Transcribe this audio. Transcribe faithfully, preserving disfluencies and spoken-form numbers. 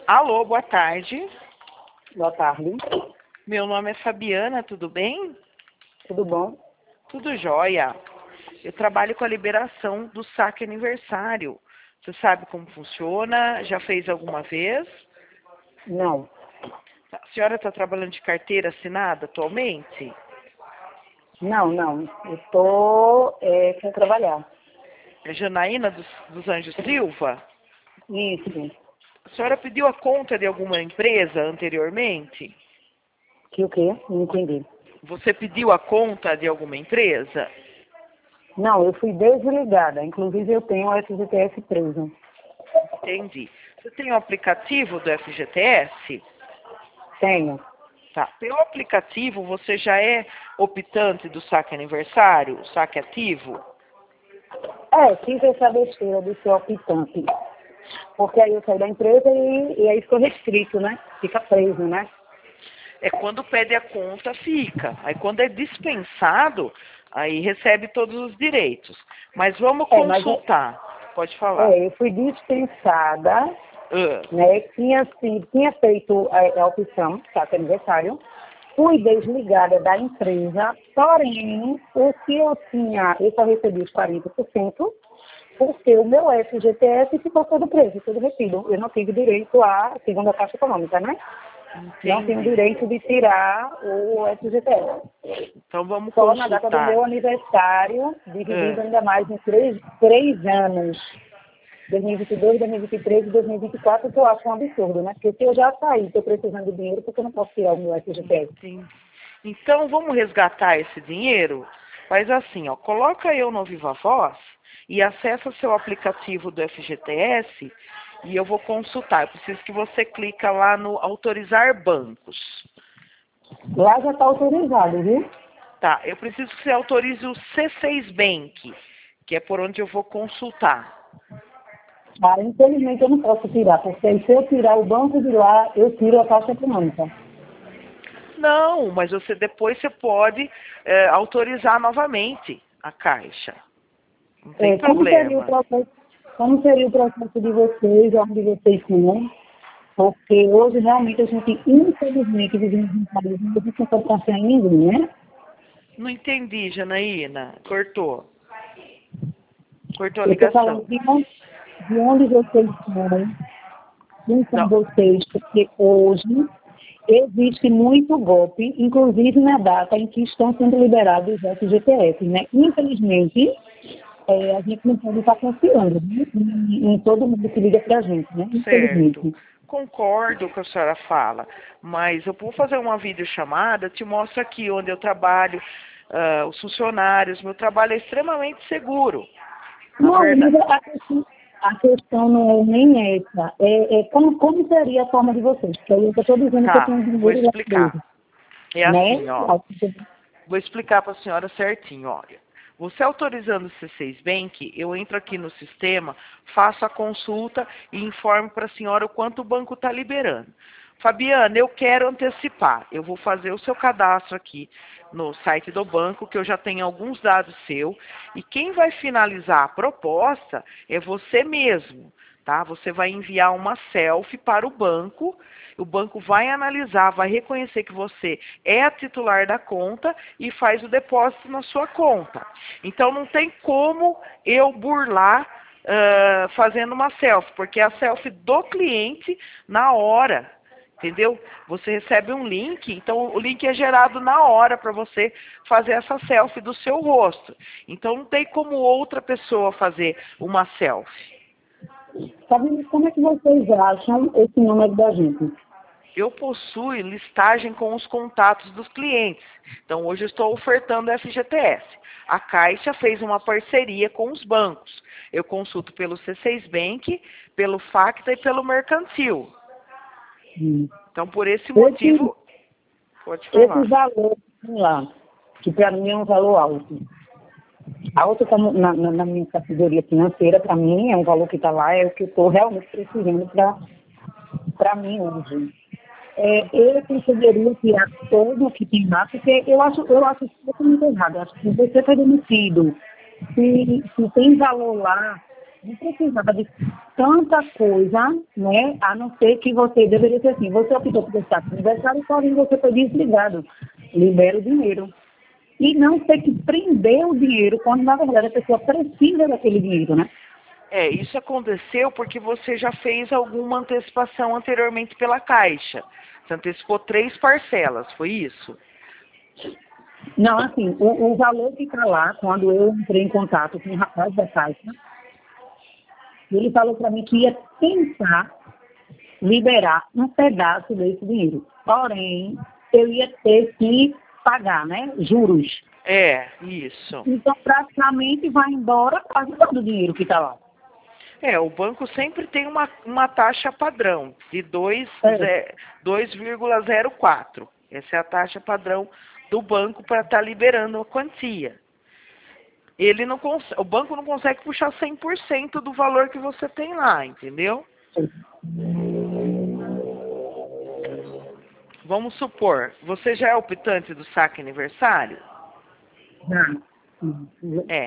Alô, boa tarde. Boa tarde. Meu nome é Fabiana, tudo bem? Tudo bom? Tudo jóia. Eu trabalho com a liberação do saque aniversário. Você sabe como funciona? Já fez alguma vez? Não. A senhora está trabalhando de carteira assinada atualmente? Não, não. Eu estou é, sem trabalhar. É Janaína dos, dos Anjos Silva? Isso. A senhora pediu a conta de alguma empresa anteriormente? Que o quê? Não entendi. Você pediu a conta de alguma empresa? Não, eu fui desligada. Inclusive eu tenho o F G T S preso. Entendi. Você tem o aplicativo do F G T S? Tenho. Tá. Pelo aplicativo, você já é optante do saque aniversário, saque ativo? É, fiz essa besteira de ser optante. Porque aí eu saí da empresa e, e aí ficou restrito, né? Fica preso, né? É quando pede a conta, fica. Aí quando é dispensado, aí recebe todos os direitos. Mas vamos É, mas eu, consultar. Pode falar. é, eu fui dispensada, Ah, né? Tinha, sim, tinha feito a, a opção, saque aniversário. Fui desligada da empresa, porém, o que eu tinha, eu só recebi os quarenta por cento, porque o meu F G T S ficou todo preso, todo retido. Eu não tive direito à segunda Caixa Econômica, né? Não tenho entendi. direito de tirar o F G T S. Então vamos Só na data do meu consultar. aniversário, dividido Ah, ainda mais em três, três anos. dois mil e vinte e dois, dois mil e vinte e três e dois mil e vinte e quatro, que eu acho um absurdo, né? Porque se eu já saí, estou precisando de dinheiro, porque eu não posso tirar o meu F G T S. entendi. Então vamos resgatar esse dinheiro? Faz assim, ó, coloca eu no Viva Voz e acessa seu aplicativo do F G T S e eu vou consultar. Eu preciso que você clica lá no autorizar bancos. Lá já está autorizado, viu? Tá, eu preciso que você autorize o C seis Bank, que é por onde eu vou consultar. Ah, infelizmente eu não posso tirar, porque se eu tirar o banco de lá, eu tiro a Caixa Econômica. Não, mas você depois você pode é, autorizar novamente a Caixa. Não tem É, como seria o problema. processo, como seria o processo de vocês, onde vocês estão? Porque hoje realmente a gente, infelizmente, vivemos em um país onde a gente não pode confiar em ninguém, né? Não entendi, Janaína. Cortou. Cortou a Eu estou falando ligação. de onde, de onde vocês estão, quem são Não. vocês, porque hoje existe muito golpe, inclusive na data em que estão sendo liberados os F G T S, né? Infelizmente, é, a gente não pode estar confiando, né? em, em todo mundo que liga para a gente, né? Certo. Infelizmente. Concordo com o que a senhora fala, mas eu vou fazer uma videochamada, te mostro aqui onde eu trabalho, ah, os funcionários, meu trabalho é extremamente seguro. Na Não, verdade. mas a questão, a questão não é nem essa. É, é como, como seria a forma de vocês? Porque aí eu estou dizendo que eu Tá, tenho vou dinheiro lá explicar. preso, É né? assim, ó. Vou explicar para a senhora certinho, olha. Você autorizando o C seis Bank, eu entro aqui no sistema, faço a consulta e informo para a senhora o quanto o banco está liberando. Fabiana, eu quero antecipar. Eu vou fazer o seu cadastro aqui no site do banco, que eu já tenho alguns dados seus, e quem vai finalizar a proposta é você mesmo. Tá? Você vai enviar uma selfie para o banco, o banco vai analisar, vai reconhecer que você é a titular da conta e faz o depósito na sua conta. Então não tem como eu burlar uh, fazendo uma selfie, porque é a selfie do cliente na hora. Entendeu? Você recebe um link, então o link é gerado na hora para você fazer essa selfie do seu rosto. Então não tem como outra pessoa fazer uma selfie. Sabe como é que vocês acham esse número da gente? Eu possuo listagem com os contatos dos clientes. Então, hoje eu estou ofertando F G T S. A Caixa fez uma parceria com os bancos. Eu consulto pelo C seis Bank, pelo Facta e pelo Mercantil. Hum. Então, por esse Esse, motivo, pode esse falar. valor que tem lá, que para mim é um valor alto. Alto como na, na, na minha categoria financeira, para mim, é um valor que está lá, é o que eu estou realmente precisando para mim hoje. É, eu conseguiria tirar todo o que tem lá, porque eu acho, eu acho isso muito errado. Eu acho que se você foi demitido, se, se tem valor lá, Não precisava de tanta coisa, né? A não ser que você deveria ser assim. Você optou por estar com aniversário, porém você foi desligado. Libera o dinheiro. E não ter que prender o dinheiro quando, na verdade, a pessoa precisa daquele dinheiro, né? É, isso aconteceu porque você já fez alguma antecipação anteriormente pela Caixa. Você antecipou três parcelas, foi isso? Não, assim, o, o valor que está lá, quando eu entrei em contato com o rapaz da Caixa, ele falou para mim que ia tentar liberar um pedaço desse dinheiro. Porém, eu ia ter que pagar, né? Juros. É, isso. Então, praticamente vai embora quase todo o dinheiro que está lá. É, o banco sempre tem uma, uma taxa padrão de dois É. vírgula zero quatro. Essa é a taxa padrão do banco para estar liberando a quantia. Ele não cons- o banco não consegue puxar cem por cento do valor que você tem lá, entendeu? Vamos supor, você já é optante do saque aniversário? Já. É.